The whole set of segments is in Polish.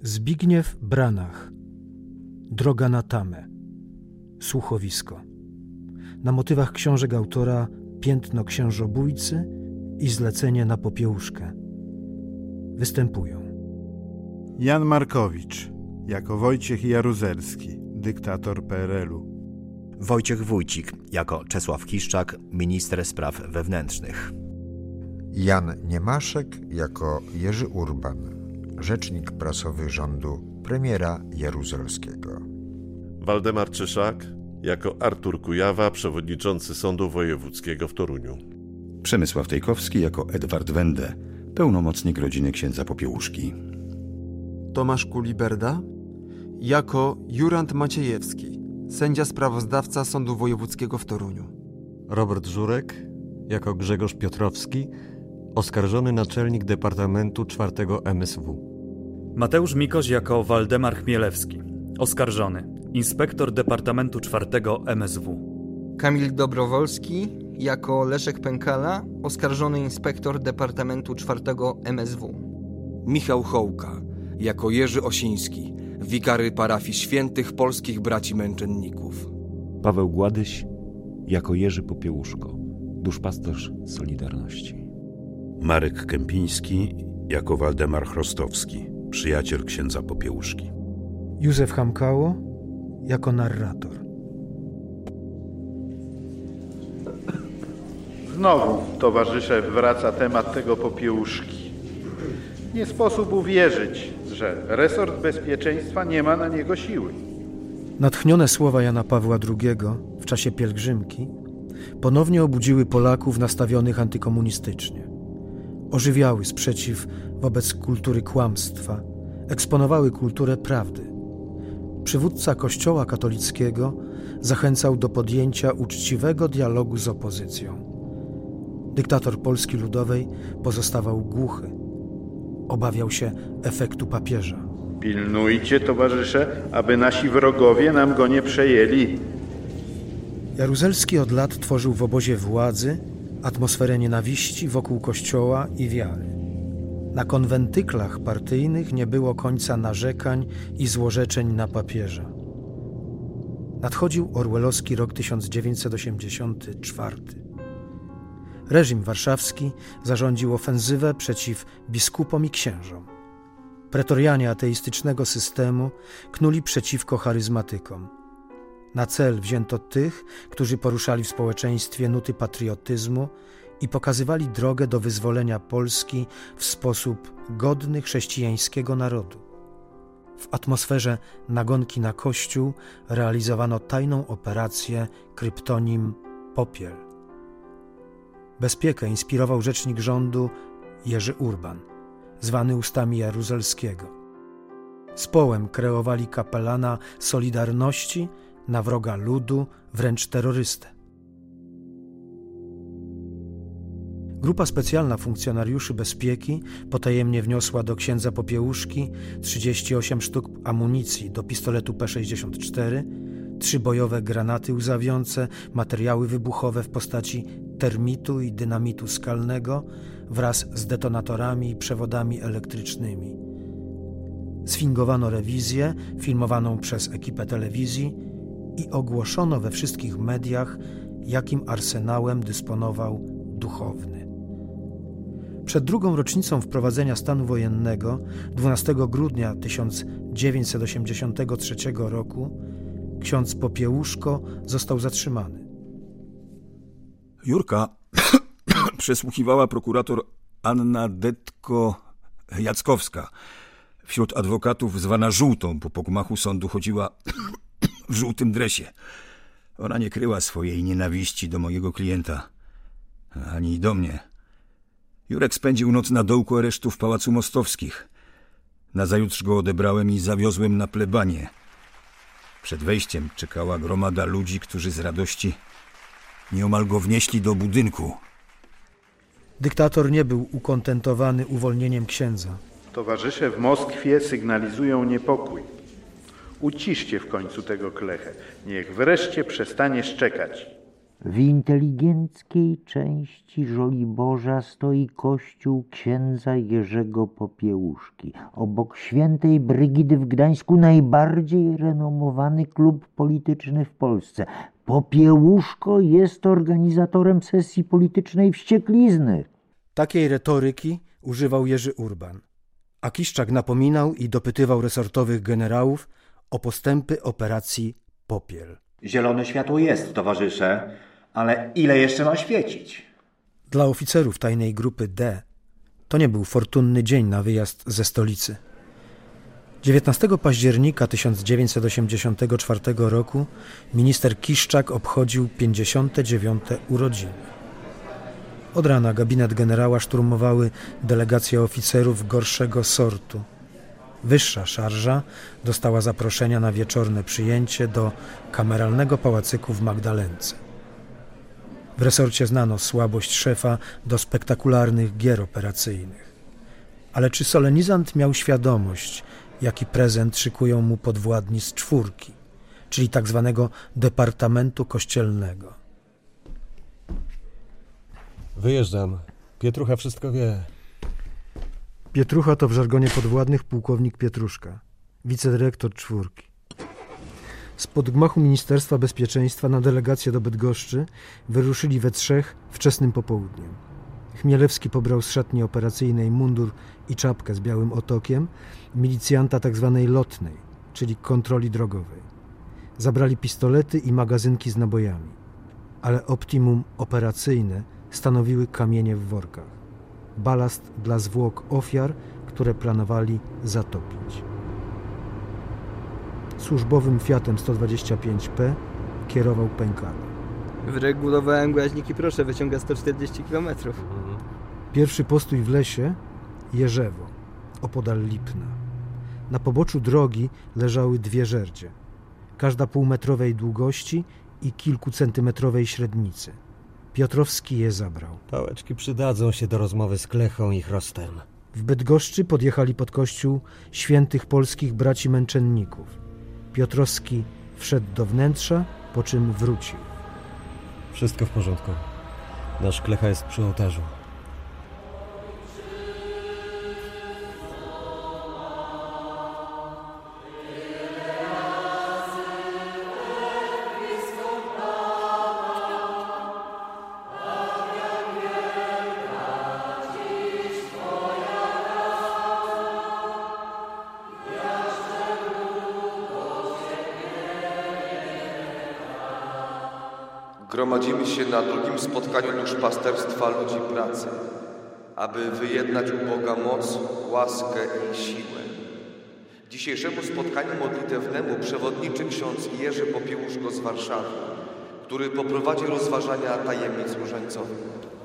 Zbigniew Branach. Droga na Tamę. Słuchowisko. Na motywach książek autora Piętno księżobójcy i Zlecenie na popiełuszkę. Występują Jan Markowicz jako Wojciech Jaruzelski, dyktator PRL-u. Wojciech Wójcik jako Czesław Kiszczak, minister spraw wewnętrznych. Jan Niemaszek jako Jerzy Urban, rzecznik prasowy rządu premiera Jaruzelskiego. Waldemar Czyszak jako Artur Kujawa, przewodniczący Sądu Wojewódzkiego w Toruniu. Przemysław Tejkowski jako Edward Wende, pełnomocnik rodziny księdza Popiełuszki. Tomasz Kuliberda jako Jurand Maciejewski, sędzia sprawozdawca Sądu Wojewódzkiego w Toruniu. Robert Żurek jako Grzegorz Piotrowski, oskarżony naczelnik Departamentu IV MSW. Mateusz Mikoś jako Waldemar Chmielewski, oskarżony, inspektor Departamentu IV MSW. Kamil Dobrowolski jako Leszek Pękala, oskarżony inspektor Departamentu IV MSW. Michał Hołka jako Jerzy Osiński, wikary parafii Świętych Polskich Braci Męczenników. Paweł Gładyś jako Jerzy Popiełuszko, duszpasterz Solidarności. Marek Kępiński jako Waldemar Chrostowski, przyjaciel księdza Popiełuszki. Józef Hamkało jako narrator. Znowu, towarzysze, wraca temat tego Popiełuszki. Nie sposób uwierzyć, że resort bezpieczeństwa nie ma na niego siły. Natchnione słowa Jana Pawła II w czasie pielgrzymki ponownie obudziły Polaków nastawionych antykomunistycznie. Ożywiały sprzeciw wobec kultury kłamstwa, eksponowały kulturę prawdy. Przywódca Kościoła katolickiego zachęcał do podjęcia uczciwego dialogu z opozycją. Dyktator Polski Ludowej pozostawał głuchy. Obawiał się efektu papieża. Pilnujcie, towarzysze, aby nasi wrogowie nam go nie przejęli. Jaruzelski od lat tworzył w obozie władzy atmosferę nienawiści wokół Kościoła i wiary. Na konwentyklach partyjnych nie było końca narzekań i złorzeczeń na papieża. Nadchodził orwellowski rok 1984. Reżim warszawski zarządził ofensywę przeciw biskupom i księżom. Pretorianie ateistycznego systemu knuli przeciwko charyzmatykom. Na cel wzięto tych, którzy poruszali w społeczeństwie nuty patriotyzmu i pokazywali drogę do wyzwolenia Polski w sposób godny chrześcijańskiego narodu. W atmosferze nagonki na Kościół realizowano tajną operację kryptonim Popiel. Bezpiekę inspirował rzecznik rządu Jerzy Urban, zwany ustami Jaruzelskiego. Z połem kreowali kapelana Solidarności na wroga ludu, wręcz terrorystę. Grupa specjalna funkcjonariuszy bezpieki potajemnie wniosła do księdza Popiełuszki 38 sztuk amunicji do pistoletu P64, 3 bojowe granaty łzawiące, materiały wybuchowe w postaci termitu i dynamitu skalnego wraz z detonatorami i przewodami elektrycznymi. Sfingowano rewizję filmowaną przez ekipę telewizji i ogłoszono we wszystkich mediach, jakim arsenałem dysponował duchowny. Przed drugą rocznicą wprowadzenia stanu wojennego, 12 grudnia 1983 roku, ksiądz Popiełuszko został zatrzymany. Jurka przesłuchiwała prokurator Anna Detko-Jackowska. Wśród adwokatów zwana żółtą, bo po gmachu sądu chodziła w żółtym dresie. Ona nie kryła swojej nienawiści do mojego klienta, ani do mnie. Jurek spędził noc na dołku aresztu w Pałacu Mostowskich. Nazajutrz go odebrałem i zawiozłem na plebanię. Przed wejściem czekała gromada ludzi, którzy z radości nieomal go wnieśli do budynku. Dyktator nie był ukontentowany uwolnieniem księdza. Towarzysze w Moskwie sygnalizują niepokój. Uciszcie w końcu tego klechę. Niech wreszcie przestanie szczekać. W inteligenckiej części Żoliborza stoi kościół księdza Jerzego Popiełuszki. Obok Świętej Brygidy w Gdańsku najbardziej renomowany klub polityczny w Polsce. Popiełuszko jest organizatorem sesji politycznej Wścieklizny. Takiej retoryki używał Jerzy Urban, a Kiszczak napominał i dopytywał resortowych generałów o postępy operacji Popiel. Zielone światło jest, towarzysze, ale ile jeszcze ma świecić? Dla oficerów tajnej grupy D to nie był fortunny dzień na wyjazd ze stolicy. 19 października 1984 roku minister Kiszczak obchodził 59. urodziny. Od rana gabinet generała szturmowały delegacje oficerów gorszego sortu. Wyższa szarża dostała zaproszenia na wieczorne przyjęcie do kameralnego pałacyku w Magdalence. W resorcie znano słabość szefa do spektakularnych gier operacyjnych. Ale czy solenizant miał świadomość, jaki prezent szykują mu podwładni z czwórki, czyli tak zwanego Departamentu Kościelnego? Wyjeżdżam. Pietrucha wszystko wie. Pietrucha to w żargonie podwładnych pułkownik Pietruszka, wicedyrektor czwórki. Spod gmachu Ministerstwa Bezpieczeństwa na delegację do Bydgoszczy wyruszyli we trzech wczesnym popołudniem. Chmielewski pobrał z szatni operacyjnej mundur i czapkę z białym otokiem milicjanta tzw. lotnej, czyli kontroli drogowej. Zabrali pistolety i magazynki z nabojami, ale optimum operacyjne stanowiły kamienie w workach. Balast dla zwłok ofiar, które planowali zatopić. Służbowym Fiatem 125P kierował Pękala. Wyregulowałem głaźniki, proszę, wyciąga 140 km. Pierwszy postój w lesie Jerzewo, opodal Lipna. Na poboczu drogi leżały dwie żerdzie, każda półmetrowej długości i kilkucentymetrowej średnicy. Piotrowski je zabrał. Pałeczki przydadzą się do rozmowy z Klechą i Chrostem. W Bydgoszczy podjechali pod kościół świętych polskich braci męczenników. Piotrowski wszedł do wnętrza, po czym wrócił. Wszystko w porządku. Nasz Klecha jest przy ołtarzu. Gromadzimy się na drugim spotkaniu duszpasterstwa ludzi pracy, aby wyjednać u Boga moc, łaskę i siłę. Dzisiejszemu spotkaniu modlitewnemu przewodniczy ksiądz Jerzy Popiełuszko z Warszawy, który poprowadzi rozważania tajemnic różańcowych.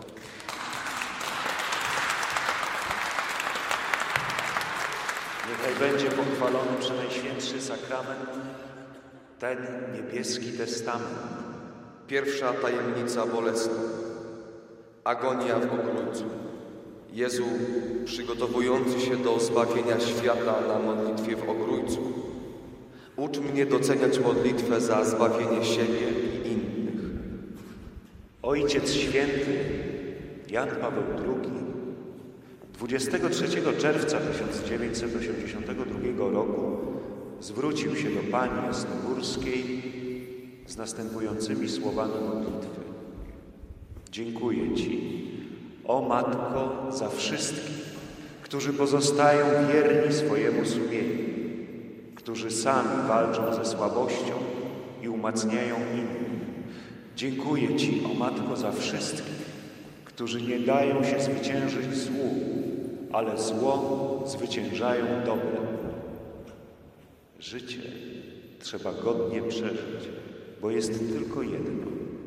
Niechaj będzie pochwalony Przenajświętszy Sakrament, ten niebieski testament. Pierwsza tajemnica bolesna. Agonia w Ogrójcu. Jezu, przygotowujący się do zbawienia świata na modlitwie w Ogrójcu, ucz mnie doceniać modlitwę za zbawienie siebie i innych. Ojciec Święty Jan Paweł II 23 czerwca 1982 roku zwrócił się do Pani Jasnogórskiej z następującymi słowami modlitwy. Dziękuję Ci, o Matko, za wszystkich, którzy pozostają wierni swojemu sumieniu, którzy sami walczą ze słabością i umacniają innych. Dziękuję Ci, o Matko, za wszystkich, którzy nie dają się zwyciężyć złu, ale zło zwyciężają dobrem. Życie trzeba godnie przeżyć, bo jest tylko jedno.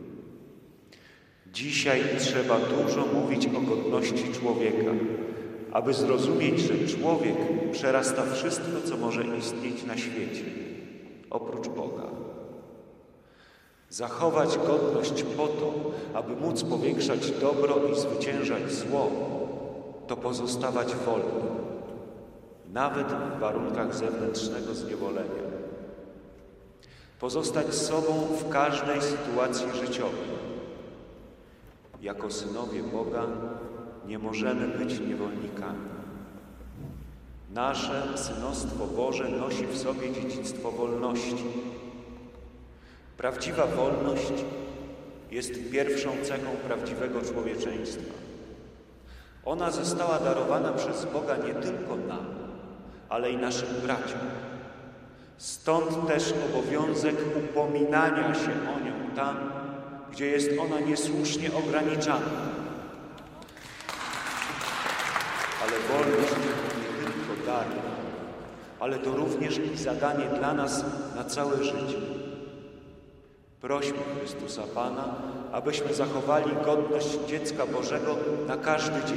Dzisiaj trzeba dużo mówić o godności człowieka, aby zrozumieć, że człowiek przerasta wszystko, co może istnieć na świecie, oprócz Boga. Zachować godność po to, aby móc powiększać dobro i zwyciężać zło, to pozostawać wolnym, nawet w warunkach zewnętrznego zniewolenia. Pozostać sobą w każdej sytuacji życiowej, jako synowie Boga nie możemy być niewolnikami. Nasze synostwo Boże nosi w sobie dziedzictwo wolności. Prawdziwa wolność jest pierwszą cechą prawdziwego człowieczeństwa. Ona została darowana przez Boga nie tylko nam, ale i naszym braciom. Stąd też obowiązek upominania się o nią tam, gdzie jest ona niesłusznie ograniczana. Ale wolność nie tylko dar, ale to również i zadanie dla nas na całe życie. Prośmy Chrystusa Pana, abyśmy zachowali godność dziecka Bożego na każdy dzień.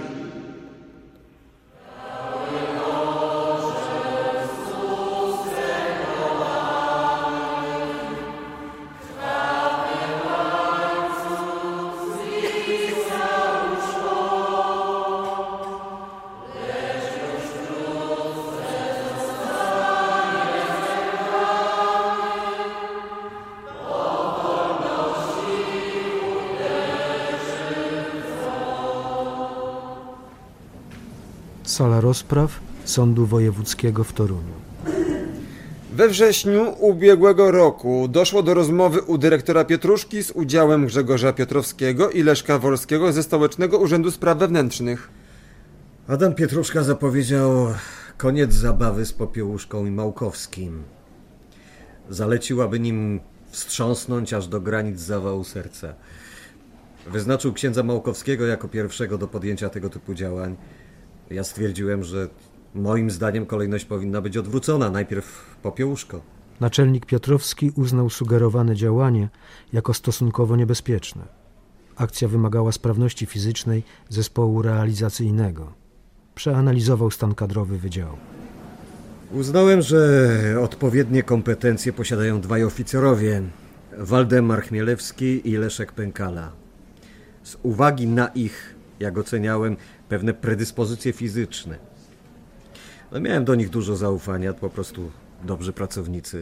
Sala rozpraw Sądu Wojewódzkiego w Toruniu. We wrześniu ubiegłego roku doszło do rozmowy u dyrektora Pietruszki z udziałem Grzegorza Piotrowskiego i Leszka Wolskiego ze Stołecznego Urzędu Spraw Wewnętrznych. Adam Pietruszka zapowiedział koniec zabawy z Popiełuszką i Małkowskim. Zalecił, aby nim wstrząsnąć aż do granic zawału serca. Wyznaczył księdza Małkowskiego jako pierwszego do podjęcia tego typu działań. Ja stwierdziłem, że moim zdaniem kolejność powinna być odwrócona. Najpierw Popiełuszko. Naczelnik Piotrowski uznał sugerowane działanie jako stosunkowo niebezpieczne. Akcja wymagała sprawności fizycznej zespołu realizacyjnego. Przeanalizował stan kadrowy wydziału. Uznałem, że odpowiednie kompetencje posiadają dwaj oficerowie, Waldemar Chmielewski i Leszek Pękala. Z uwagi na ich, jak oceniałem, pewne predyspozycje fizyczne. No, miałem do nich dużo zaufania, po prostu dobrzy pracownicy.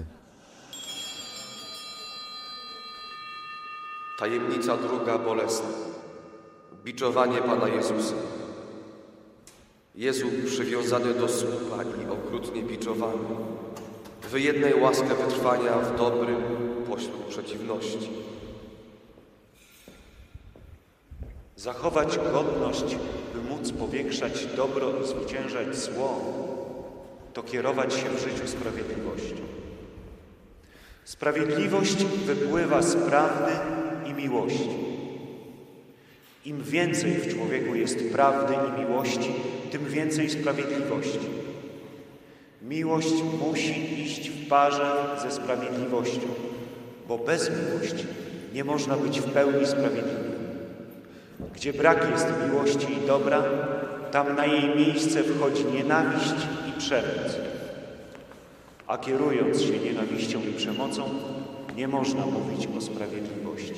Tajemnica druga bolesna. Biczowanie Pana Jezusa. Jezu przywiązany do słupa i okrutnie biczowany. Wyjednaj łaskę wytrwania w dobrym pośród przeciwności. Zachować godność, by móc powiększać dobro i zwyciężać zło, to kierować się w życiu sprawiedliwością. Sprawiedliwość wypływa z prawdy i miłości. Im więcej w człowieku jest prawdy i miłości, tym więcej sprawiedliwości. Miłość musi iść w parze ze sprawiedliwością, bo bez miłości nie można być w pełni sprawiedliwym. Gdzie brak jest miłości i dobra, tam na jej miejsce wchodzi nienawiść i przemoc. A kierując się nienawiścią i przemocą, nie można mówić o sprawiedliwości.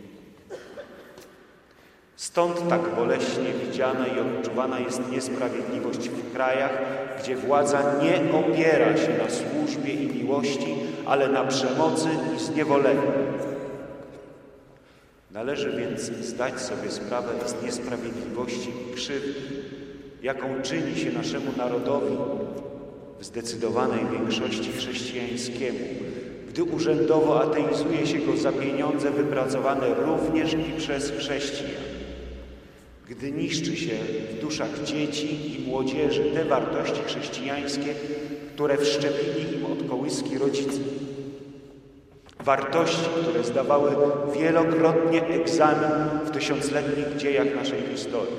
Stąd tak boleśnie widziana i odczuwana jest niesprawiedliwość w krajach, gdzie władza nie opiera się na służbie i miłości, ale na przemocy i zniewoleniu. Należy więc zdać sobie sprawę z niesprawiedliwości i krzywdy, jaką czyni się naszemu narodowi, w zdecydowanej większości chrześcijańskiemu, gdy urzędowo ateizuje się go za pieniądze wypracowane również i przez chrześcijan. Gdy niszczy się w duszach dzieci i młodzieży te wartości chrześcijańskie, które wszczepili im od kołyski rodzice. Wartości, które zdawały wielokrotnie egzamin w tysiącletnich dziejach naszej historii.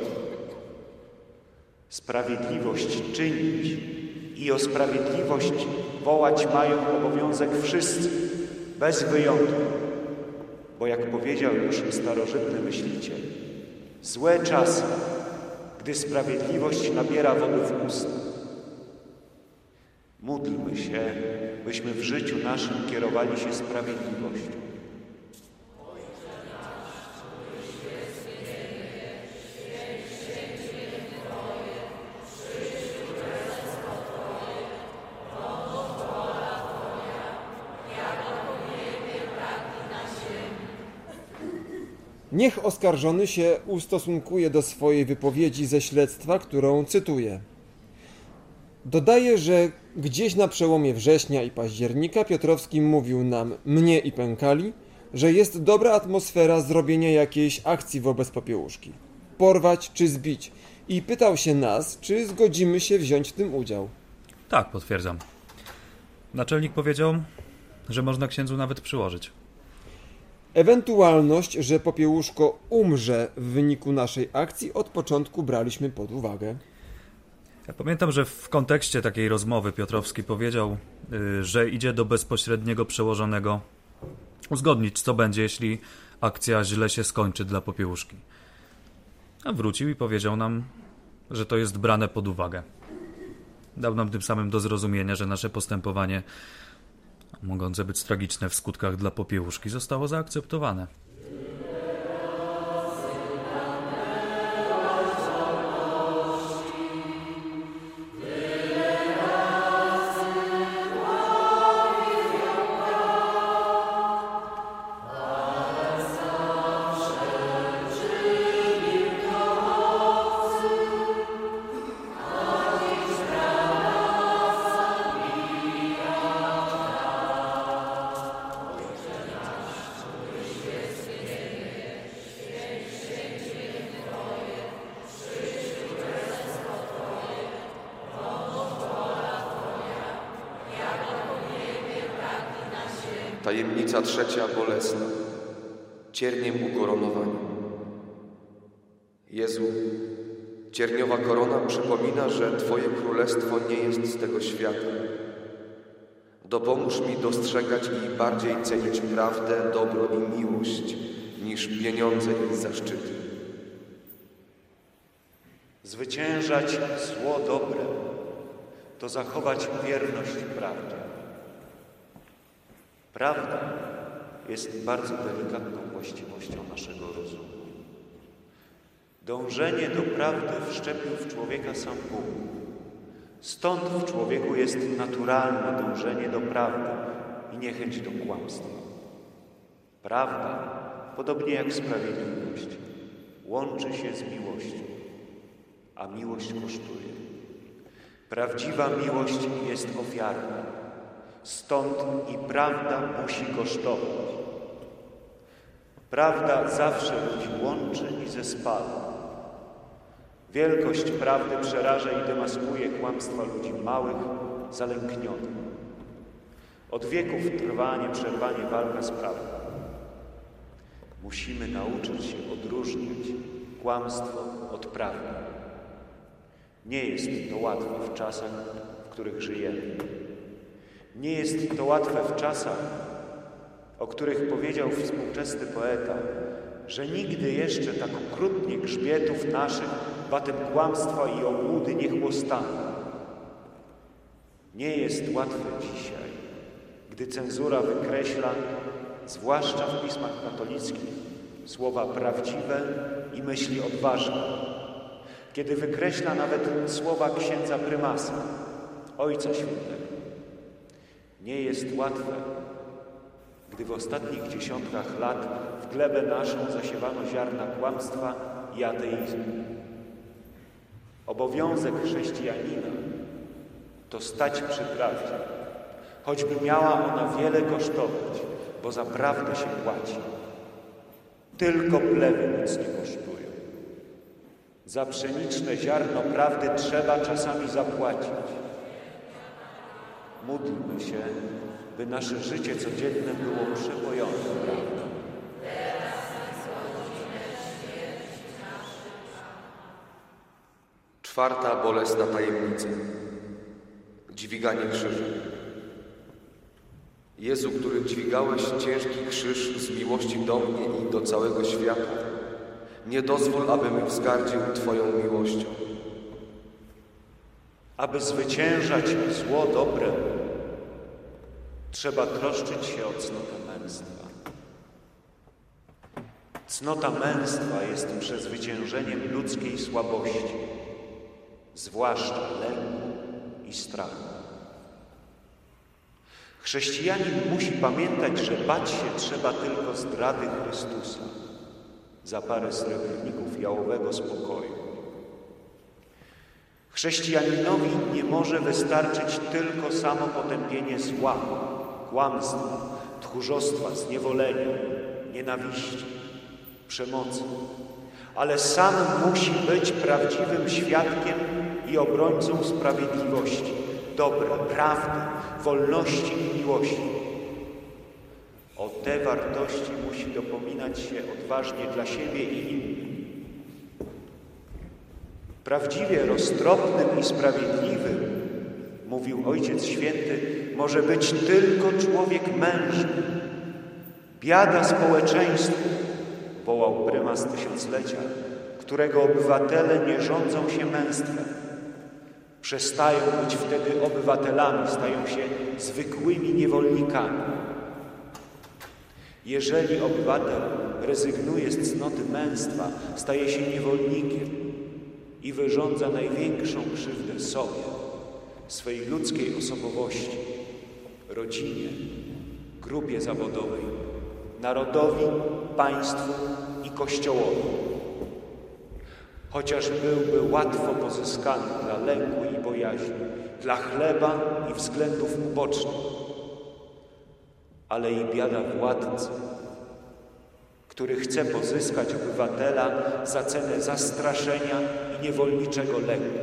Sprawiedliwość czynić i o sprawiedliwość wołać mają obowiązek wszyscy, bez wyjątku. Bo jak powiedział już starożytny myśliciel, złe czasy, gdy sprawiedliwość nabiera wody w usta. Módlmy się, byśmy w życiu naszym kierowali się sprawiedliwością. Niech oskarżony się ustosunkuje do swojej wypowiedzi ze śledztwa, którą cytuję. Dodaję, że gdzieś na przełomie września i października Piotrowski mówił nam, mnie i Pękali, że jest dobra atmosfera zrobienia jakiejś akcji wobec Popiełuszki. Porwać czy zbić. I pytał się nas, czy zgodzimy się wziąć w tym udział. Tak, potwierdzam. Naczelnik powiedział, że można księdzu nawet przyłożyć. Ewentualność, że Popiełuszko umrze w wyniku naszej akcji od początku braliśmy pod uwagę. Ja pamiętam, że w kontekście takiej rozmowy Piotrowski powiedział, że idzie do bezpośredniego przełożonego uzgodnić, co będzie, jeśli akcja źle się skończy dla Popiełuszki. A wrócił i powiedział nam, że to jest brane pod uwagę. Dał nam tym samym do zrozumienia, że nasze postępowanie, mogące być tragiczne w skutkach dla Popiełuszki, zostało zaakceptowane. Tajemnica trzecia bolesna. Cierniem ukoronowania. Jezu, cierniowa korona przypomina, że Twoje królestwo nie jest z tego świata. Dopomóż mi dostrzegać i bardziej cenić prawdę, dobro i miłość niż pieniądze i zaszczyty. Zwyciężać zło dobrem to zachować wierność prawdzie. Prawda jest bardzo delikatną właściwością naszego rozumu. Dążenie do prawdy wszczepił w człowieka sam Bóg. Stąd w człowieku jest naturalne dążenie do prawdy i niechęć do kłamstwa. Prawda, podobnie jak sprawiedliwość, łączy się z miłością, a miłość kosztuje. Prawdziwa miłość jest ofiarna. Stąd i prawda musi kosztować. Prawda zawsze ludzi łączy i zespala. Wielkość prawdy przeraża i demaskuje kłamstwa ludzi małych, zalęknionych. Od wieków trwa nieprzerwanie walka z prawdą. Musimy nauczyć się odróżniać kłamstwo od prawdy. Nie jest to łatwe w czasach, w których żyjemy. Nie jest to łatwe w czasach, o których powiedział współczesny poeta, że nigdy jeszcze tak okrutnie grzbietów naszych batem kłamstwa i obłudy nie chłostano. Nie jest łatwe dzisiaj, gdy cenzura wykreśla, zwłaszcza w pismach katolickich, słowa prawdziwe i myśli odważne, kiedy wykreśla nawet słowa księdza prymasa, Ojca Świętego. Nie jest łatwe, gdy w ostatnich dziesiątkach lat w glebę naszą zasiewano ziarna kłamstwa i ateizmu. Obowiązek chrześcijanina to stać przy prawdzie, choćby miała ona wiele kosztować, bo za prawdę się płaci. Tylko plewy nic nie kosztują. Za pszeniczne ziarno prawdy trzeba czasami zapłacić. Módlmy się, by nasze życie codzienne było przepojone prawdą. Czwarta bolesna tajemnica. Dźwiganie krzyża. Jezu, który dźwigałeś ciężki krzyż z miłości do mnie i do całego świata, nie dozwól, abym wzgardził Twoją miłością. Aby zwyciężać zło dobrem, trzeba troszczyć się o cnotę męstwa. Cnota męstwa jest przezwyciężeniem ludzkiej słabości, zwłaszcza lęku i strachu. Chrześcijanin musi pamiętać, że bać się trzeba tylko zdrady Chrystusa. za parę srebrników jałowego spokoju. Chrześcijaninowi nie może wystarczyć tylko samo potępienie zła, kłamstwa, tchórzostwa, zniewolenia, nienawiści, przemocy, ale sam musi być prawdziwym świadkiem i obrońcą sprawiedliwości, dobra, prawdy, wolności i miłości. O te wartości musi dopominać się odważnie dla siebie i innych. Prawdziwie roztropnym i sprawiedliwym, mówił Ojciec Święty, może być tylko człowiek mężny. Biada społeczeństwu, wołał prymas tysiąclecia, którego obywatele nie rządzą się męstwem. Przestają być wtedy obywatelami, stają się zwykłymi niewolnikami. Jeżeli obywatel rezygnuje z cnoty męstwa, staje się niewolnikiem i wyrządza największą krzywdę sobie, swej ludzkiej osobowości, rodzinie, grupie zawodowej, narodowi, państwu i Kościołowi. Chociaż byłby łatwo pozyskany dla lęku i bojaźni, dla chleba i względów ubocznych, ale i biada władcy, który chce pozyskać obywatela za cenę zastraszenia i niewolniczego lęku.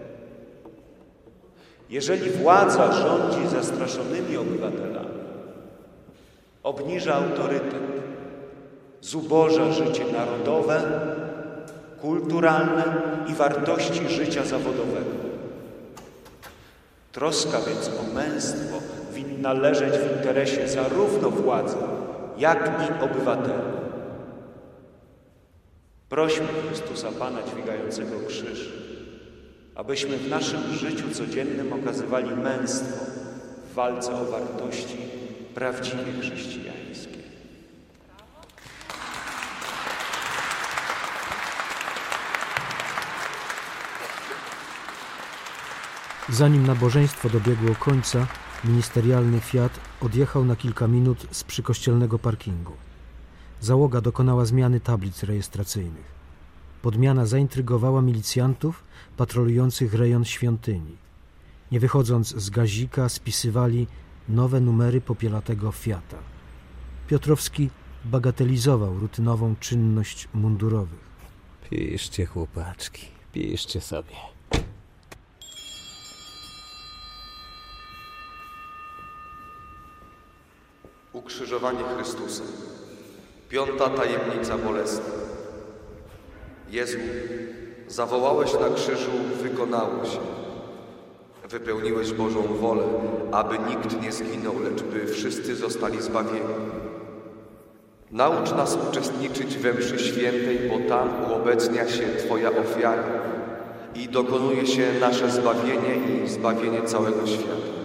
Jeżeli władza rządzi zastraszonymi obywatelami, obniża autorytet, zuboża życie narodowe, kulturalne i wartości życia zawodowego. Troska więc o męstwo winna leżeć w interesie zarówno władzy, jak i obywateli. Prośmy Chrystusa Pana dźwigającego krzyż, abyśmy w naszym życiu codziennym okazywali męstwo w walce o wartości prawdziwie chrześcijańskie. Zanim nabożeństwo dobiegło końca, ministerialny Fiat odjechał na kilka minut z przykościelnego parkingu. Załoga dokonała zmiany tablic rejestracyjnych. Podmiana zaintrygowała milicjantów patrolujących rejon świątyni. Nie wychodząc z gazika, spisywali nowe numery popielatego Fiata. Piotrowski bagatelizował rutynową czynność mundurowych. Piszcie, chłopaczki, piszcie sobie. Ukrzyżowanie Chrystusa. 5. tajemnica bolesna. Jezu, zawołałeś na krzyżu, wykonało się. Wypełniłeś Bożą wolę, aby nikt nie zginął, lecz by wszyscy zostali zbawieni. Naucz nas uczestniczyć we mszy świętej, bo tam uobecnia się Twoja ofiara i dokonuje się nasze zbawienie i zbawienie całego świata.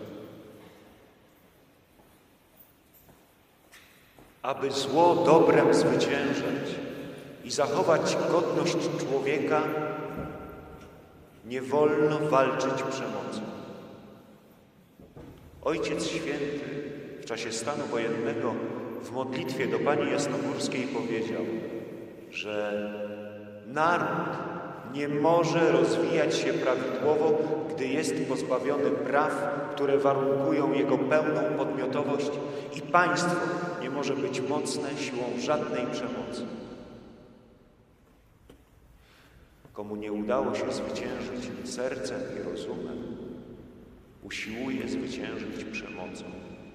Aby zło dobrem zwyciężać i zachować godność człowieka, nie wolno walczyć przemocą. Ojciec Święty w czasie stanu wojennego w modlitwie do Pani Jasnogórskiej powiedział, że naród nie może rozwijać się prawidłowo, gdy jest pozbawiony praw, które warunkują jego pełną podmiotowość, i państwo nie może być mocne siłą żadnej przemocy. Komu nie udało się zwyciężyć sercem i rozumem, usiłuje zwyciężyć przemocą.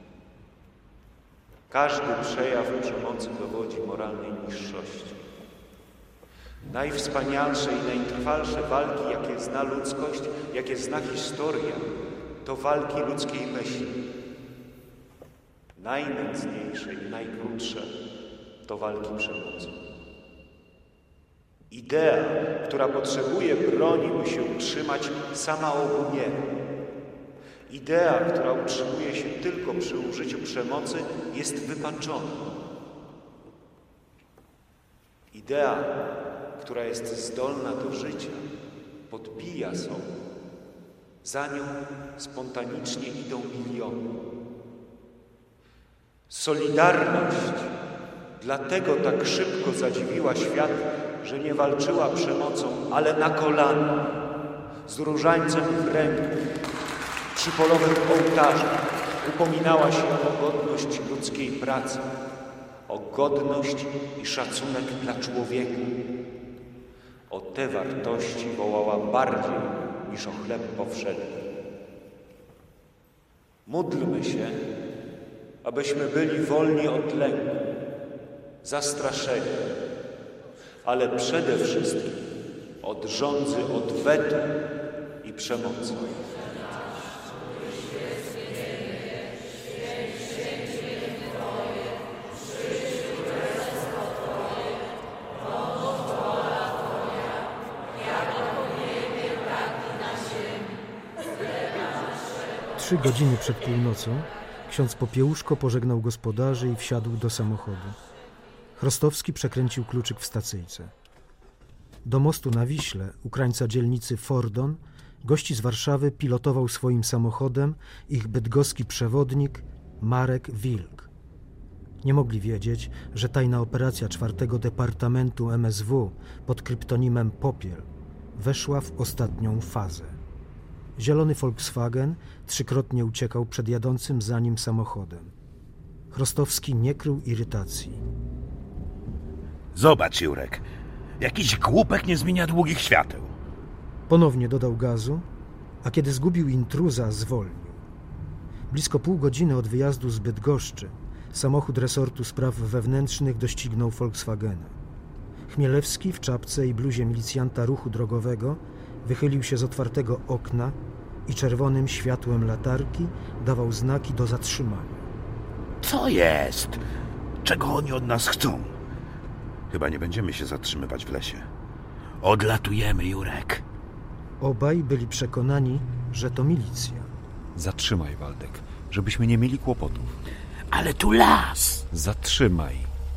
Każdy przejaw przemocy dowodzi moralnej niższości. Najwspanialsze i najtrwalsze walki, jakie zna ludzkość, jakie zna historia, to walki ludzkiej myśli. Najnędzniejsze i najkrótsze to walki przemocą. Idea, która potrzebuje broni, by się utrzymać, sama obumiera. Idea, która utrzymuje się tylko przy użyciu przemocy, jest wypaczona. Idea, która jest zdolna do życia, podbija sobie. Za nią spontanicznie idą miliony. Solidarność Dlatego tak szybko zadziwiła świat, że nie walczyła przemocą, ale na kolana, z różańcem w ręku, przy polowych ołtarzach upominała się o godność ludzkiej pracy, o godność i szacunek dla człowieka. O te wartości wołała bardziej niż o chleb powszedni. Módlmy się, abyśmy byli wolni od lęku, zastraszenia, ale przede wszystkim od żądzy odwetu i przemocy. Trzy godziny przed północą ksiądz Popiełuszko pożegnał gospodarzy i wsiadł do samochodu. Chrostowski przekręcił kluczyk w stacyjce. Do mostu na Wiśle, u krańca dzielnicy Fordon, gości z Warszawy pilotował swoim samochodem ich bydgoski przewodnik Marek Wilk. Nie mogli wiedzieć, że tajna operacja 4. Departamentu MSW pod kryptonimem Popiel weszła w ostatnią fazę. Zielony Volkswagen trzykrotnie uciekał przed jadącym za nim samochodem. Chrostowski nie krył irytacji. Zobacz, Jurek, jakiś głupek nie zmienia długich świateł. Ponownie dodał gazu, a kiedy zgubił intruza, zwolnił. Blisko pół godziny od wyjazdu z Bydgoszczy samochód resortu spraw wewnętrznych doścignął Volkswagena. Chmielewski w czapce i bluzie milicjanta ruchu drogowego wychylił się z otwartego okna i czerwonym światłem latarki dawał znaki do zatrzymania. Co jest? Czego oni od nas chcą? Chyba nie będziemy się zatrzymywać w lesie. Odlatujemy, Jurek. Obaj byli przekonani, że to milicja. Zatrzymaj, Waldek, żebyśmy nie mieli kłopotów. Ale tu las! Zatrzymaj.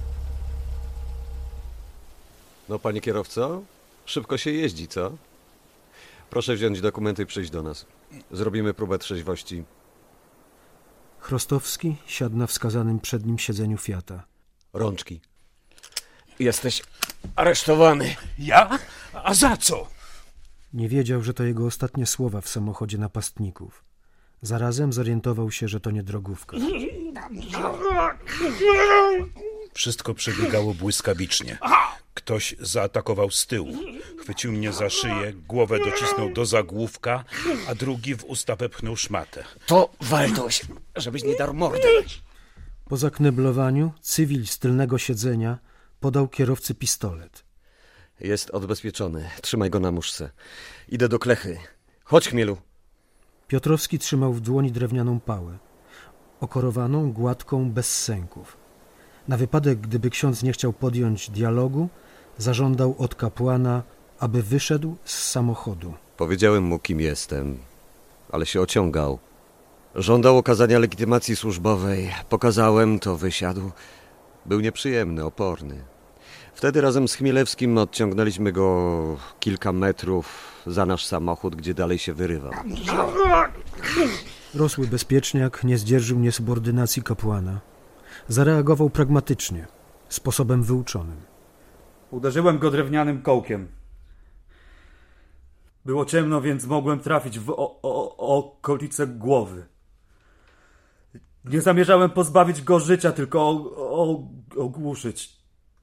No, panie kierowco, szybko się jeździ, co? Proszę wziąć dokumenty i przyjść do nas. Zrobimy próbę trzeźwości. Chrostowski siadł na wskazanym przed nim siedzeniu Fiata. Rączki. Jesteś aresztowany. Ja? A za co? Nie wiedział, że to jego ostatnie słowa w samochodzie napastników. Zarazem zorientował się, że to nie drogówka. Wszystko przebiegało błyskawicznie. Ktoś zaatakował z tyłu. Chwycił mnie za szyję, głowę docisnął do zagłówka, a drugi w usta pepchnął szmatę. To Waltuś, żebyś nie darł mordę. Po zakneblowaniu cywil z tylnego siedzenia podał kierowcy pistolet. Jest odbezpieczony. Trzymaj go na muszce. Idę do Klechy. Chodź, Chmielu. Piotrowski trzymał w dłoni drewnianą pałę. Okorowaną, gładką, bez sęków. Na wypadek, gdyby ksiądz nie chciał podjąć dialogu, zażądał od kapłana, aby wyszedł z samochodu. Powiedziałem mu, kim jestem, ale się ociągał. Żądał okazania legitymacji służbowej. Pokazałem, to wysiadł. Był nieprzyjemny, oporny. Wtedy razem z Chmielewskim odciągnęliśmy go kilka metrów za nasz samochód, gdzie dalej się wyrywał. Rosły bezpieczniak nie zdzierżył niesubordynacji kapłana. Zareagował pragmatycznie, sposobem wyuczonym. Uderzyłem go drewnianym kołkiem. Było ciemno, więc mogłem trafić w okolicę głowy. Nie zamierzałem pozbawić go życia, tylko ogłuszyć.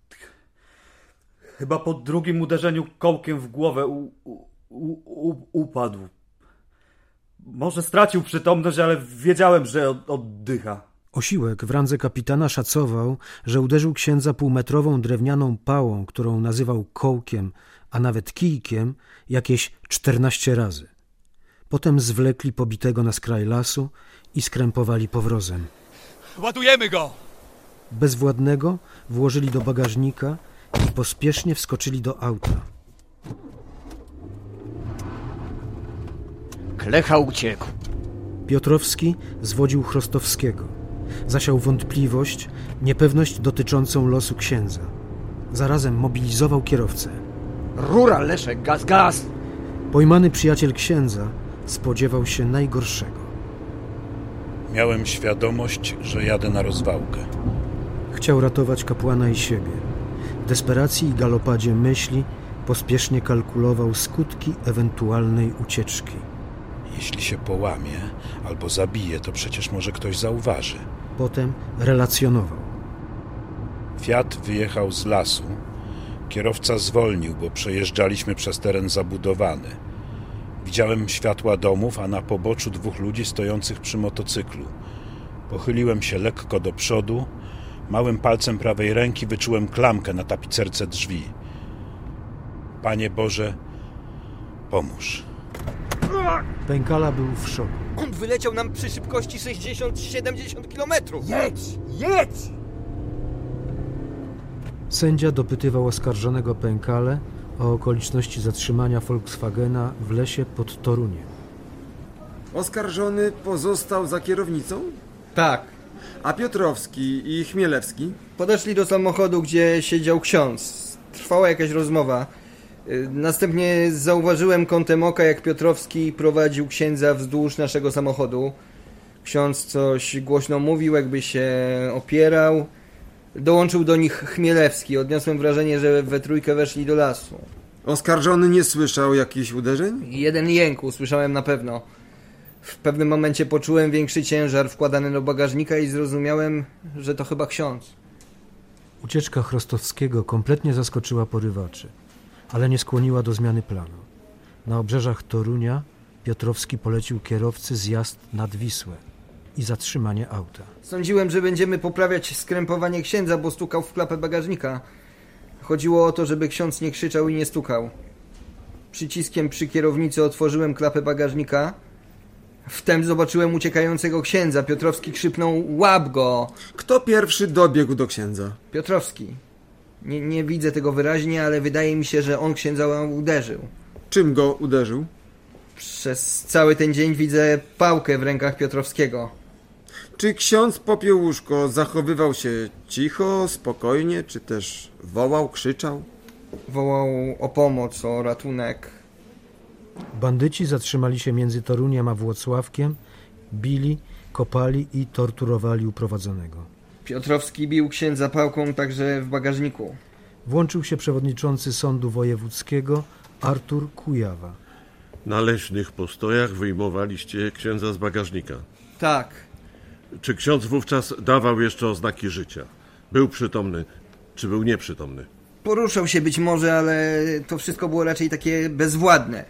Chyba po drugim uderzeniu kołkiem w głowę upadł. Może stracił przytomność, ale wiedziałem, że oddycha. Osiłek w randze kapitana szacował, że uderzył księdza półmetrową drewnianą pałą, którą nazywał kołkiem, a nawet kijkiem, jakieś 14 razy. Potem zwlekli pobitego na skraj lasu i skrępowali powrozem. Ładujemy go! Bezwładnego włożyli do bagażnika i pospiesznie wskoczyli do auta. Klecha uciekł. Piotrowski zwodził Chrostowskiego. Zasiał wątpliwość, niepewność dotyczącą losu księdza. Zarazem mobilizował kierowcę. Rura, Leszek, gaz, gaz! Pojmany przyjaciel księdza spodziewał się najgorszego. Miałem świadomość, że jadę na rozwałkę. Chciał ratować kapłana i siebie. W desperacji i galopadzie myśli pospiesznie kalkulował skutki ewentualnej ucieczki. Jeśli się połamie albo zabije, to przecież może ktoś zauważy. Potem relacjonował. Fiat wyjechał z lasu. Kierowca zwolnił, bo przejeżdżaliśmy przez teren zabudowany. Widziałem światła domów, a na poboczu 2 ludzi stojących przy motocyklu. Pochyliłem się lekko do przodu. Małym palcem prawej ręki wyczułem klamkę na tapicerce drzwi. Panie Boże, pomóż. Pękala był w szoku. On wyleciał nam przy szybkości 60-70 kilometrów. Jedź! Sędzia dopytywał oskarżonego Pękalę o okoliczności zatrzymania Volkswagena w lesie pod Toruniem. Oskarżony pozostał za kierownicą? Tak. A Piotrowski i Chmielewski? Podeszli do samochodu, gdzie siedział ksiądz. Trwała jakaś rozmowa. Następnie zauważyłem kątem oka, jak Piotrowski prowadził księdza wzdłuż naszego samochodu. Ksiądz coś głośno mówił, jakby się opierał. Dołączył do nich Chmielewski. Odniosłem wrażenie, że we trójkę weszli do lasu. Oskarżony nie słyszał jakichś uderzeń? Jeden jęk usłyszałem na pewno. W pewnym momencie poczułem większy ciężar wkładany do bagażnika i zrozumiałem, że to chyba ksiądz. Ucieczka Chrostowskiego kompletnie zaskoczyła porywaczy, ale nie skłoniła do zmiany planu. Na obrzeżach Torunia Piotrowski polecił kierowcy zjazd nad Wisłę i zatrzymanie auta. Sądziłem, że będziemy poprawiać skrępowanie księdza, bo stukał w klapę bagażnika. Chodziło o to, żeby ksiądz nie krzyczał i nie stukał. Przyciskiem przy kierownicy otworzyłem klapę bagażnika. Wtem zobaczyłem uciekającego księdza. Piotrowski krzyknął: łap go! Kto pierwszy dobiegł do księdza? Piotrowski. Nie widzę tego wyraźnie, ale wydaje mi się, że on księdza uderzył. Czym go uderzył? Przez cały ten dzień widzę pałkę w rękach Piotrowskiego. Czy ksiądz Popiełuszko zachowywał się cicho, spokojnie, czy też wołał, krzyczał? Wołał o pomoc, o ratunek. Bandyci zatrzymali się między Toruniem a Włocławkiem, bili, kopali i torturowali uprowadzonego. Piotrowski bił księdza pałką także w bagażniku. Włączył się przewodniczący Sądu Wojewódzkiego Artur Kujawa. Na leśnych postojach wyjmowaliście księdza z bagażnika. Tak. Czy ksiądz wówczas dawał jeszcze oznaki życia? Był przytomny, czy był nieprzytomny? Poruszał się być może, ale to wszystko było raczej takie bezwładne.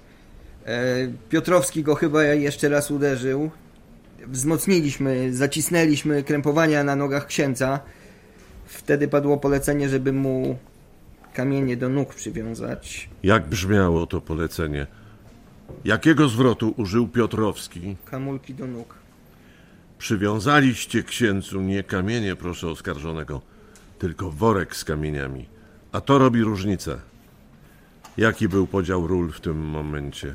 Piotrowski go chyba jeszcze raz uderzył. Wzmocniliśmy, zacisnęliśmy krępowania na nogach księdza. Wtedy padło polecenie, żeby mu kamienie do nóg przywiązać. Jak brzmiało to polecenie? Jakiego zwrotu użył Piotrowski? Kamulki do nóg. Przywiązaliście księdzu nie kamienie, proszę oskarżonego, tylko worek z kamieniami. A to robi różnicę. Jaki był podział ról w tym momencie?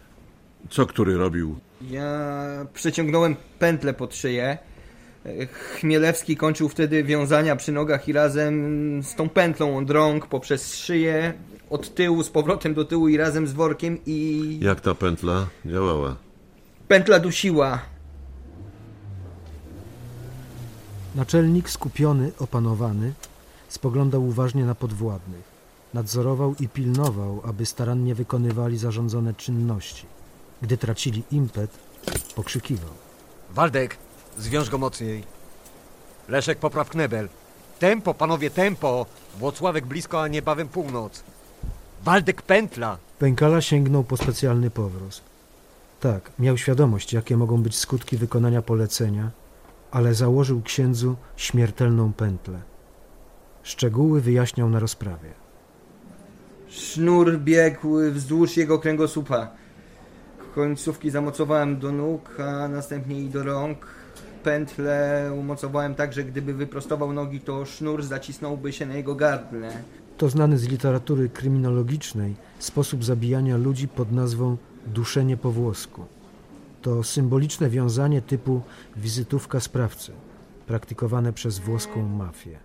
Co który robił? Ja przeciągnąłem pętlę pod szyję. Chmielewski kończył wtedy wiązania przy nogach i razem z tą pętlą od rąk poprzez szyję, od tyłu z powrotem do tyłu i razem z workiem i... Jak ta pętla działała? Pętla dusiła. Naczelnik skupiony, opanowany, spoglądał uważnie na podwładnych. Nadzorował i pilnował, aby starannie wykonywali zarządzone czynności. Gdy tracili impet, pokrzykiwał. Waldek, zwiąż go mocniej. Leszek, popraw knebel. Tempo, panowie, tempo. Włocławek blisko, a niebawem północ. Waldek, pętla. Pękala sięgnął po specjalny powróz. Tak, miał świadomość, jakie mogą być skutki wykonania polecenia, ale założył księdzu śmiertelną pętlę. Szczegóły wyjaśniał na rozprawie. Sznur biegł wzdłuż jego kręgosłupa. Końcówki zamocowałem do nóg, a następnie i do rąk. Pętlę umocowałem tak, że gdyby wyprostował nogi, to sznur zacisnąłby się na jego gardle. To znany z literatury kryminologicznej sposób zabijania ludzi pod nazwą duszenie po włosku. To symboliczne wiązanie typu wizytówka sprawcy, praktykowane przez włoską mafię.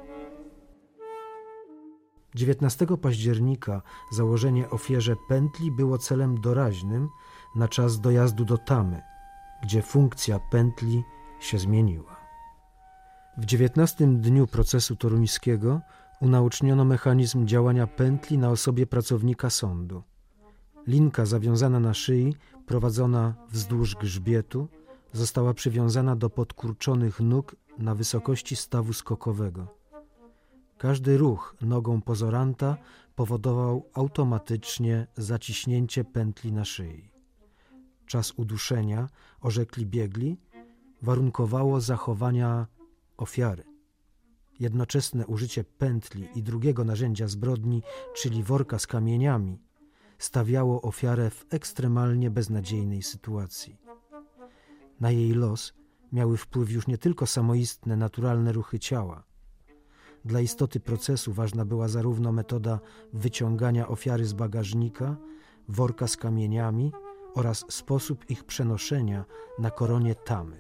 19 października założenie ofierze pętli było celem doraźnym na czas dojazdu do Tamy, gdzie funkcja pętli się zmieniła. W 19. dniu procesu toruńskiego unaoczniono mechanizm działania pętli na osobie pracownika sądu. Linka zawiązana na szyi, prowadzona wzdłuż grzbietu, została przywiązana do podkurczonych nóg na wysokości stawu skokowego. Każdy ruch nogą pozoranta powodował automatycznie zaciśnięcie pętli na szyi. Czas uduszenia, orzekli biegli, warunkowało zachowania ofiary. Jednoczesne użycie pętli i drugiego narzędzia zbrodni, czyli worka z kamieniami, stawiało ofiarę w ekstremalnie beznadziejnej sytuacji. Na jej los miały wpływ już nie tylko samoistne, naturalne ruchy ciała. Dla istoty procesu ważna była zarówno metoda wyciągania ofiary z bagażnika, worka z kamieniami oraz sposób ich przenoszenia na koronie tamy.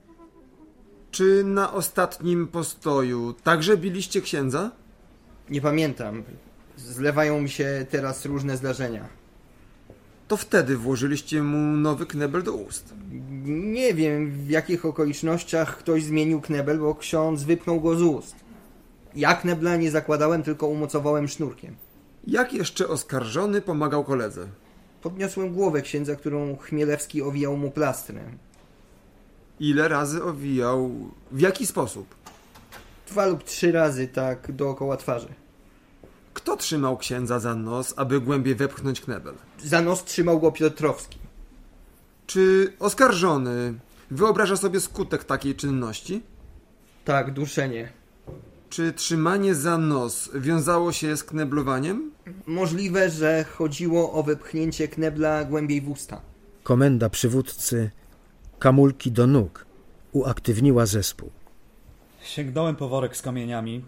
Czy na ostatnim postoju także biliście księdza? Nie pamiętam. Zlewają mi się teraz różne zdarzenia. To wtedy włożyliście mu nowy knebel do ust. Nie wiem, w jakich okolicznościach ktoś zmienił knebel, bo ksiądz wypchnął go z ust. Ja knebla nie zakładałem, tylko umocowałem sznurkiem. Jak jeszcze oskarżony pomagał koledze? Podniosłem głowę księdza, którą Chmielewski owijał mu plastrem. Ile razy owijał? W jaki sposób? 2 lub 3 razy, tak dookoła twarzy. Kto trzymał księdza za nos, aby głębiej wepchnąć knebel? Za nos trzymał go Piotrowski. Czy oskarżony wyobraża sobie skutek takiej czynności? Tak, duszenie. Czy trzymanie za nos wiązało się z kneblowaniem? Możliwe, że chodziło o wepchnięcie knebla głębiej w usta. Komenda przywódcy Kamulki do nóg uaktywniła zespół. Sięgnąłem po worek z kamieniami,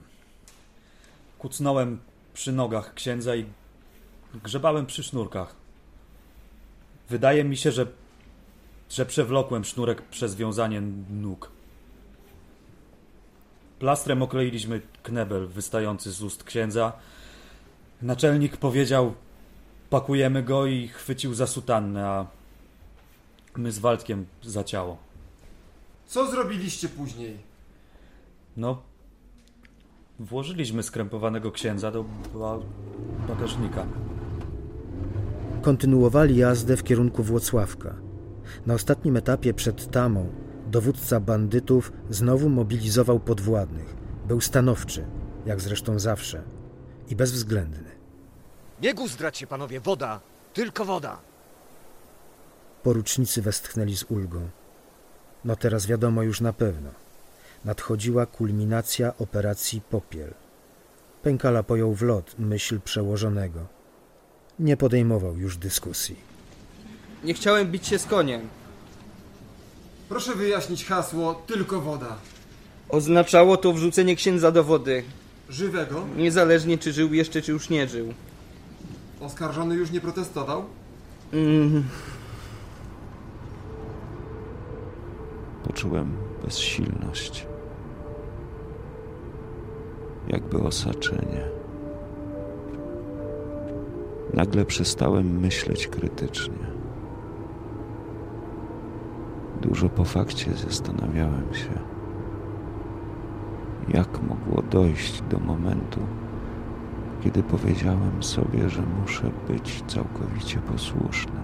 kucnąłem przy nogach księdza i grzebałem przy sznurkach. Wydaje mi się, że przewlokłem sznurek przez wiązanie nóg. Plastrem okleiliśmy knebel wystający z ust księdza. Naczelnik powiedział: pakujemy go, i chwycił za sutannę, a my z Waldkiem za ciało. Co zrobiliście później? No, włożyliśmy skrępowanego księdza do bagażnika. Kontynuowali jazdę w kierunku Włocławka. Na ostatnim etapie przed tamą dowódca bandytów znowu mobilizował podwładnych. Był stanowczy, jak zresztą zawsze, i bezwzględny. Nie guzdrać się, panowie, woda, tylko woda. Porucznicy westchnęli z ulgą. No teraz wiadomo już na pewno. Nadchodziła kulminacja operacji Popiel. Pękala pojął w lot myśl przełożonego. Nie podejmował już dyskusji. Nie chciałem bić się z koniem. Proszę wyjaśnić hasło tylko woda. Oznaczało to wrzucenie księdza do wody. Żywego? Niezależnie czy żył jeszcze, czy już nie żył. Oskarżony już nie protestował? Poczułem bezsilność. Jakby osaczenie. Nagle przestałem myśleć krytycznie. Dużo po fakcie zastanawiałem się, jak mogło dojść do momentu, kiedy powiedziałem sobie, że muszę być całkowicie posłuszny.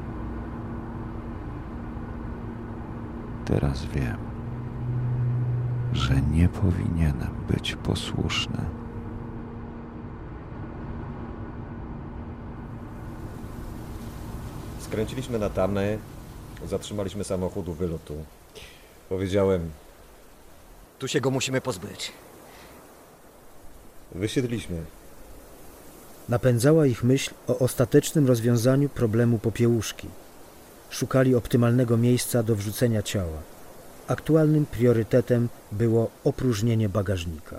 Teraz wiem, że nie powinienem być posłuszny. Skręciliśmy na tamę, zatrzymaliśmy samochód u wylotu. Powiedziałem: tu się go musimy pozbyć. Wysiedliśmy. Napędzała ich myśl o ostatecznym rozwiązaniu problemu Popiełuszki. Szukali optymalnego miejsca do wrzucenia ciała. Aktualnym priorytetem było opróżnienie bagażnika.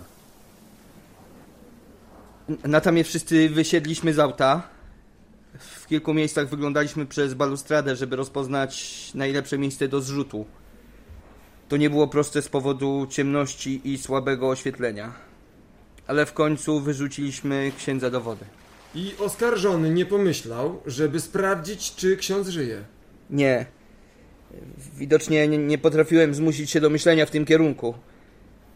Na tamie wszyscy wysiedliśmy z auta. W kilku miejscach wyglądaliśmy przez balustradę, żeby rozpoznać najlepsze miejsce do zrzutu. To nie było proste z powodu ciemności i słabego oświetlenia. Ale w końcu wyrzuciliśmy księdza do wody. I oskarżony nie pomyślał, żeby sprawdzić, czy ksiądz żyje? Nie. Widocznie nie potrafiłem zmusić się do myślenia w tym kierunku.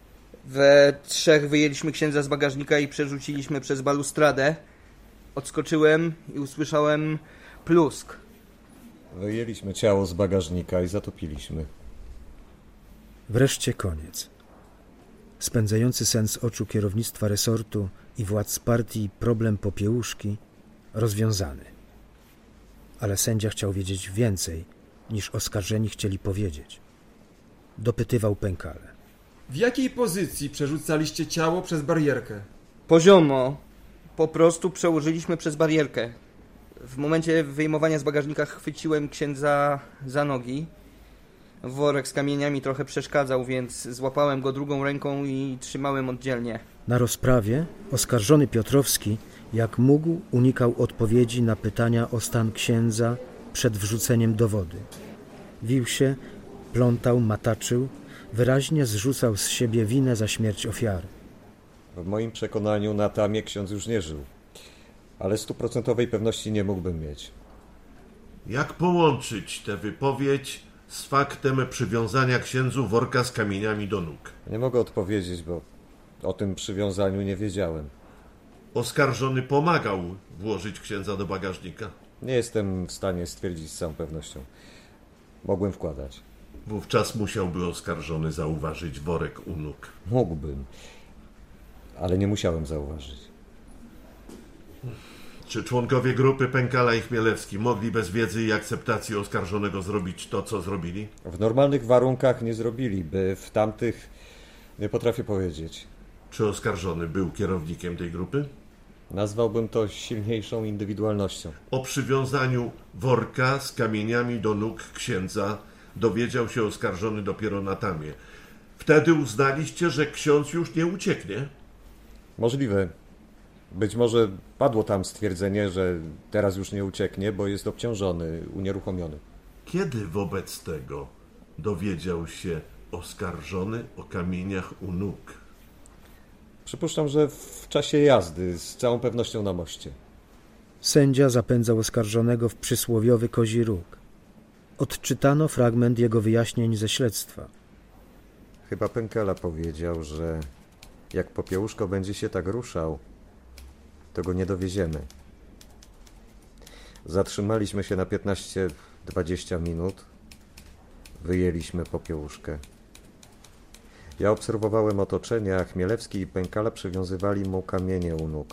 We trzech wyjęliśmy księdza z bagażnika i przerzuciliśmy przez balustradę. Odskoczyłem i usłyszałem plusk. Wyjęliśmy ciało z bagażnika i zatopiliśmy. Wreszcie koniec. Spędzający sen z oczu kierownictwa resortu i władz partii problem Popiełuszki rozwiązany. Ale sędzia chciał wiedzieć więcej, niż oskarżeni chcieli powiedzieć. Dopytywał Pękale. W jakiej pozycji przerzucaliście ciało przez barierkę? Poziomo. Po prostu przełożyliśmy przez barierkę. W momencie wyjmowania z bagażnika chwyciłem księdza za nogi. Worek z kamieniami trochę przeszkadzał, więc złapałem go drugą ręką i trzymałem oddzielnie. Na rozprawie oskarżony Piotrowski, jak mógł, unikał odpowiedzi na pytania o stan księdza przed wrzuceniem do wody. Wił się, plątał, mataczył, wyraźnie zrzucał z siebie winę za śmierć ofiary. W moim przekonaniu na tamie ksiądz już nie żył, ale 100% pewności nie mógłbym mieć. Jak połączyć tę wypowiedź z faktem przywiązania księdzu worka z kamieniami do nóg? Nie mogę odpowiedzieć, bo o tym przywiązaniu nie wiedziałem. Oskarżony pomagał włożyć księdza do bagażnika? Nie jestem w stanie stwierdzić z całą pewnością. Mogłem wkładać. Wówczas musiałby oskarżony zauważyć worek u nóg. Mógłbym, ale nie musiałem zauważyć. Czy członkowie grupy Pękala i Chmielewski mogli bez wiedzy i akceptacji oskarżonego zrobić to, co zrobili? W normalnych warunkach nie zrobiliby, w tamtych nie potrafię powiedzieć. Czy oskarżony był kierownikiem tej grupy? Nazwałbym to silniejszą indywidualnością. O przywiązaniu worka z kamieniami do nóg księdza dowiedział się oskarżony dopiero na tamie. Wtedy uznaliście, że ksiądz już nie ucieknie? Możliwe. Być może padło tam stwierdzenie, że teraz już nie ucieknie, bo jest obciążony, unieruchomiony. Kiedy wobec tego dowiedział się oskarżony o kamieniach u nóg? Przypuszczam, że w czasie jazdy, z całą pewnością na moście. Sędzia zapędzał oskarżonego w przysłowiowy kozi róg. Odczytano fragment jego wyjaśnień ze śledztwa. Chyba Pękala powiedział, że jak Popiełuszko będzie się tak ruszał, to go nie dowieziemy. Zatrzymaliśmy się na 15-20 minut. Wyjęliśmy Popiełuszkę. Ja obserwowałem otoczenie, a Chmielewski i Pękala przywiązywali mu kamienie u nóg.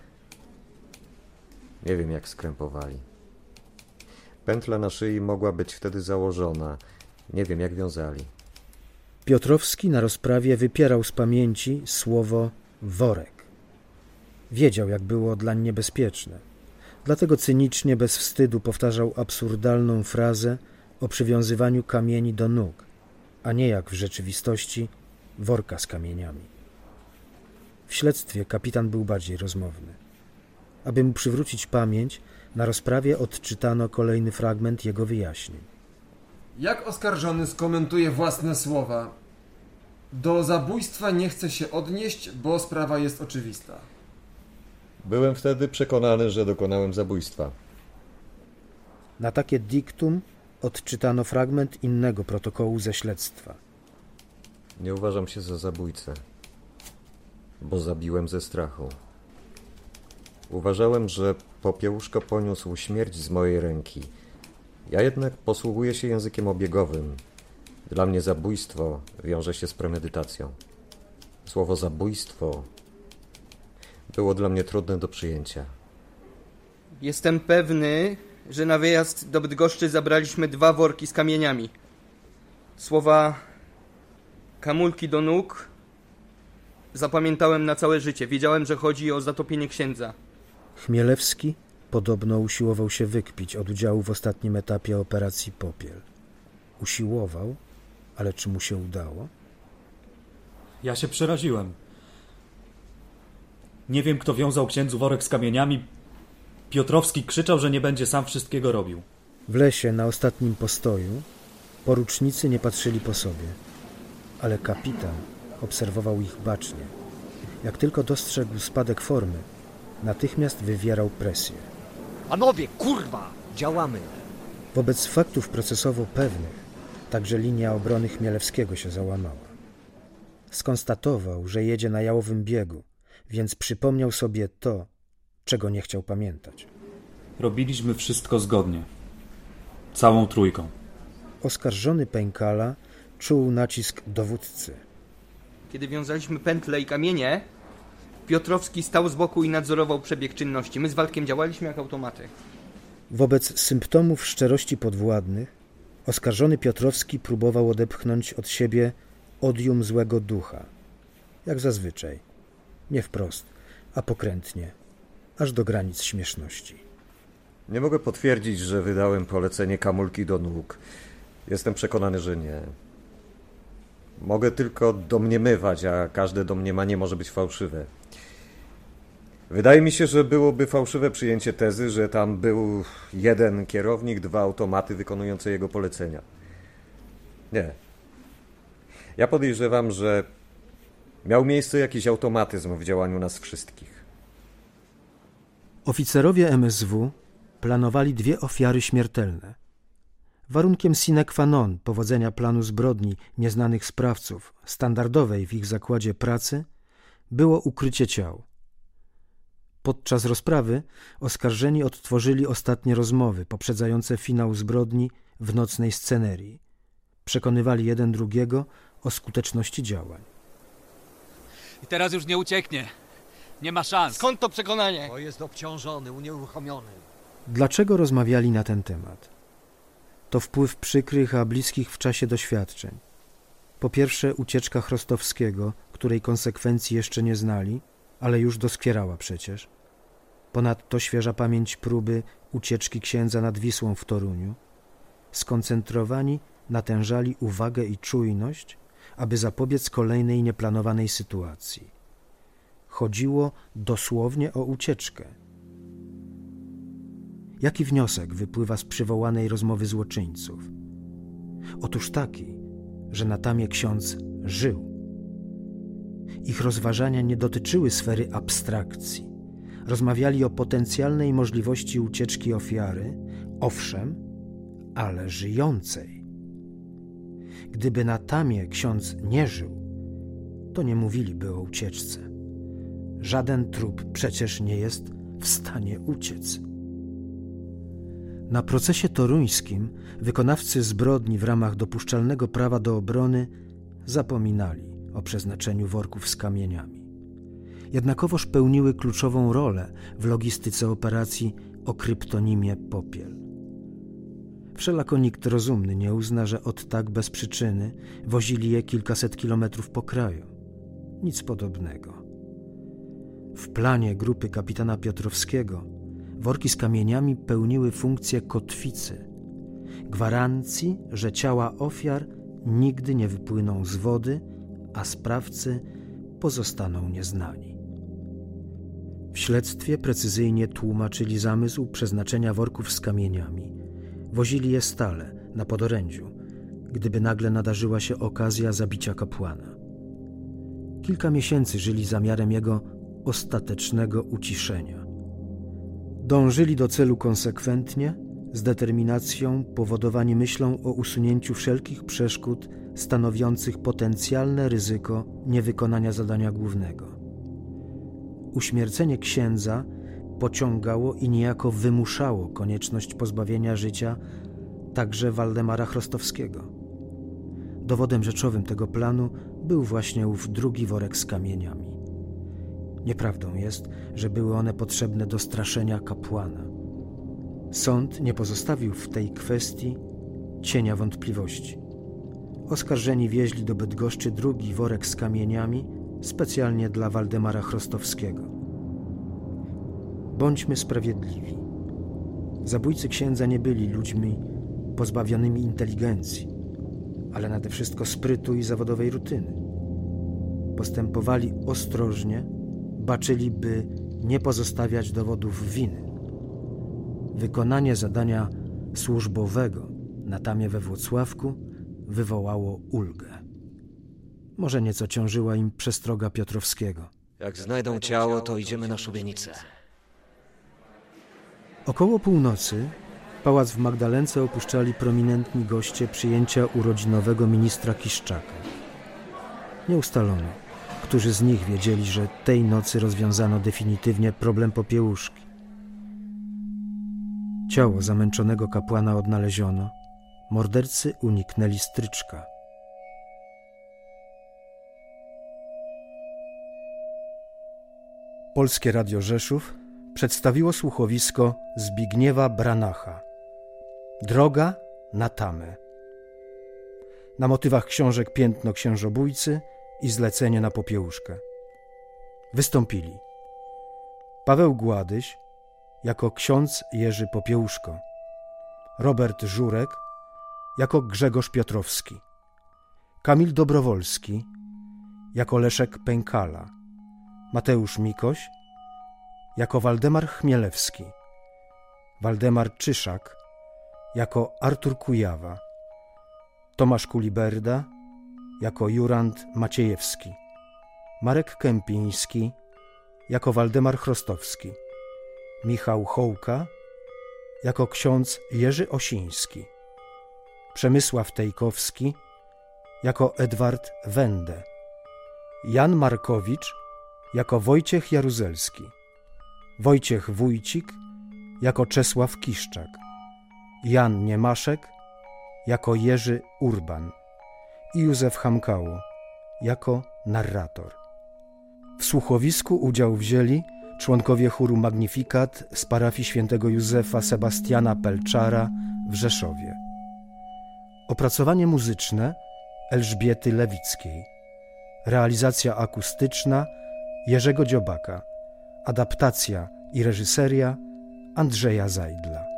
Nie wiem, jak skrępowali. Pętla na szyi mogła być wtedy założona. Nie wiem, jak wiązali. Piotrowski na rozprawie wypierał z pamięci słowo worek. Wiedział, jak było dlań niebezpieczne. Dlatego cynicznie, bez wstydu powtarzał absurdalną frazę o przywiązywaniu kamieni do nóg, a nie jak w rzeczywistości worka z kamieniami. W śledztwie kapitan był bardziej rozmowny. Aby mu przywrócić pamięć, na rozprawie odczytano kolejny fragment jego wyjaśnień. Jak oskarżony skomentuje własne słowa? Do zabójstwa nie chce się odnieść, bo sprawa jest oczywista. Byłem wtedy przekonany, że dokonałem zabójstwa. Na takie diktum odczytano fragment innego protokołu ze śledztwa. Nie uważam się za zabójcę, bo zabiłem ze strachu. Uważałem, że Popiełuszko poniósł śmierć z mojej ręki. Ja jednak posługuję się językiem obiegowym. Dla mnie zabójstwo wiąże się z premedytacją. Słowo zabójstwo było dla mnie trudne do przyjęcia. Jestem pewny, że na wyjazd do Bydgoszczy zabraliśmy 2 worki z kamieniami. Słowa kamulki do nóg zapamiętałem na całe życie. Wiedziałem, że chodzi o zatopienie księdza. Chmielewski podobno usiłował się wykpić od udziału w ostatnim etapie operacji Popiel. Usiłował, ale czy mu się udało? Ja się przeraziłem. Nie wiem, kto wiązał księdzu worek z kamieniami. Piotrowski krzyczał, że nie będzie sam wszystkiego robił. W lesie na ostatnim postoju porucznicy nie patrzyli po sobie, ale kapitan obserwował ich bacznie. Jak tylko dostrzegł spadek formy, natychmiast wywierał presję. Panowie, kurwa, działamy! Wobec faktów procesowo pewnych, także linia obrony Chmielewskiego się załamała. Skonstatował, że jedzie na jałowym biegu, więc przypomniał sobie to, czego nie chciał pamiętać. Robiliśmy wszystko zgodnie. Całą trójką. Oskarżony Pękala czuł nacisk dowódcy. Kiedy wiązaliśmy pętle i kamienie, Piotrowski stał z boku i nadzorował przebieg czynności. My z Waldkiem działaliśmy jak automaty. Wobec symptomów szczerości podwładnych oskarżony Piotrowski próbował odepchnąć od siebie odium złego ducha. Jak zazwyczaj. Nie wprost, a pokrętnie, aż do granic śmieszności. Nie mogę potwierdzić, że wydałem polecenie Kamulki do nóg. Jestem przekonany, że nie. Mogę tylko domniemywać, a każde domniemanie może być fałszywe. Wydaje mi się, że byłoby fałszywe przyjęcie tezy, że tam był jeden kierownik, 2 automaty wykonujące jego polecenia. Nie. Ja podejrzewam, że miał miejsce jakiś automatyzm w działaniu nas wszystkich. Oficerowie MSW planowali 2 ofiary śmiertelne. Warunkiem sine qua non powodzenia planu zbrodni nieznanych sprawców, standardowej w ich zakładzie pracy, było ukrycie ciał. Podczas rozprawy oskarżeni odtworzyli ostatnie rozmowy poprzedzające finał zbrodni w nocnej scenerii. Przekonywali jeden drugiego o skuteczności działań. I teraz już nie ucieknie. Nie ma szans. Skąd to przekonanie? Bo jest obciążony, unieruchomiony. Dlaczego rozmawiali na ten temat? To wpływ przykrych, a bliskich w czasie doświadczeń. Po pierwsze ucieczka Chrostowskiego, której konsekwencji jeszcze nie znali, ale już doskwierała przecież. Ponadto świeża pamięć próby ucieczki księdza nad Wisłą w Toruniu. Skoncentrowani natężali uwagę i czujność, aby zapobiec kolejnej nieplanowanej sytuacji. Chodziło dosłownie o ucieczkę. Jaki wniosek wypływa z przywołanej rozmowy złoczyńców? Otóż taki, że na tamie ksiądz żył. Ich rozważania nie dotyczyły sfery abstrakcji. Rozmawiali o potencjalnej możliwości ucieczki ofiary, owszem, ale żyjącej. Gdyby na tamie ksiądz nie żył, to nie mówiliby o ucieczce. Żaden trup przecież nie jest w stanie uciec. Na procesie toruńskim wykonawcy zbrodni w ramach dopuszczalnego prawa do obrony zapominali o przeznaczeniu worków z kamieniami. Jednakowoż pełniły kluczową rolę w logistyce operacji o kryptonimie Popiel. Wszelako nikt rozumny nie uzna, że od tak bez przyczyny wozili je kilkaset kilometrów po kraju. Nic podobnego. W planie grupy kapitana Piotrowskiego worki z kamieniami pełniły funkcję kotwicy, gwarancji, że ciała ofiar nigdy nie wypłyną z wody, a sprawcy pozostaną nieznani. W śledztwie precyzyjnie tłumaczyli zamysł przeznaczenia worków z kamieniami. Wozili je stale, na podorędziu, gdyby nagle nadarzyła się okazja zabicia kapłana. Kilka miesięcy żyli zamiarem jego ostatecznego uciszenia. Dążyli do celu konsekwentnie, z determinacją, powodowani myślą o usunięciu wszelkich przeszkód stanowiących potencjalne ryzyko niewykonania zadania głównego. Uśmiercenie księdza pociągało i niejako wymuszało konieczność pozbawienia życia także Waldemara Chrostowskiego. Dowodem rzeczowym tego planu był właśnie ów drugi worek z kamieniami. Nieprawdą jest, że były one potrzebne do straszenia kapłana. Sąd nie pozostawił w tej kwestii cienia wątpliwości. Oskarżeni wieźli do Bydgoszczy drugi worek z kamieniami specjalnie dla Waldemara Chrostowskiego. Bądźmy sprawiedliwi. Zabójcy księdza nie byli ludźmi pozbawionymi inteligencji, ale nade wszystko sprytu i zawodowej rutyny. Postępowali ostrożnie, baczyli, by nie pozostawiać dowodów winy. Wykonanie zadania służbowego na tamie we Włocławku wywołało ulgę. Może nieco ciążyła im przestroga Piotrowskiego. Jak znajdą ciało, to idziemy na szubienicę. Około północy pałac w Magdalence opuszczali prominentni goście przyjęcia urodzinowego ministra Kiszczaka. Nie ustalono, którzy z nich wiedzieli, że tej nocy rozwiązano definitywnie problem Popiełuszki. Ciało zamęczonego kapłana odnaleziono. Mordercy uniknęli stryczka. Polskie Radio Rzeszów przedstawiło słuchowisko Zbigniewa Branacha Droga na Tamę. Na motywach książek Piętno księżobójcy i Zlecenie na Popiełuszkę. Wystąpili Paweł Gładyś jako ksiądz Jerzy Popiełuszko, Robert Żurek jako Grzegorz Piotrowski, Kamil Dobrowolski jako Leszek Pękala, Mateusz Mikoś jako Waldemar Chmielewski, Waldemar Czyszak jako Artur Kujawa, Tomasz Kuliberda jako Jurand Maciejewski, Marek Kępiński jako Waldemar Chrostowski, Michał Hołka jako ksiądz Jerzy Osiński, Przemysław Tejkowski jako Edward Wende, Jan Markowicz jako Wojciech Jaruzelski, Wojciech Wójcik jako Czesław Kiszczak, Jan Niemaszek jako Jerzy Urban i Józef Hamkało jako narrator. W słuchowisku udział wzięli członkowie chóru Magnificat z parafii świętego Józefa Sebastiana Pelczara w Rzeszowie. Opracowanie muzyczne Elżbiety Lewickiej. Realizacja akustyczna Jerzego Dziobaka. Adaptacja i reżyseria Andrzeja Zajdla.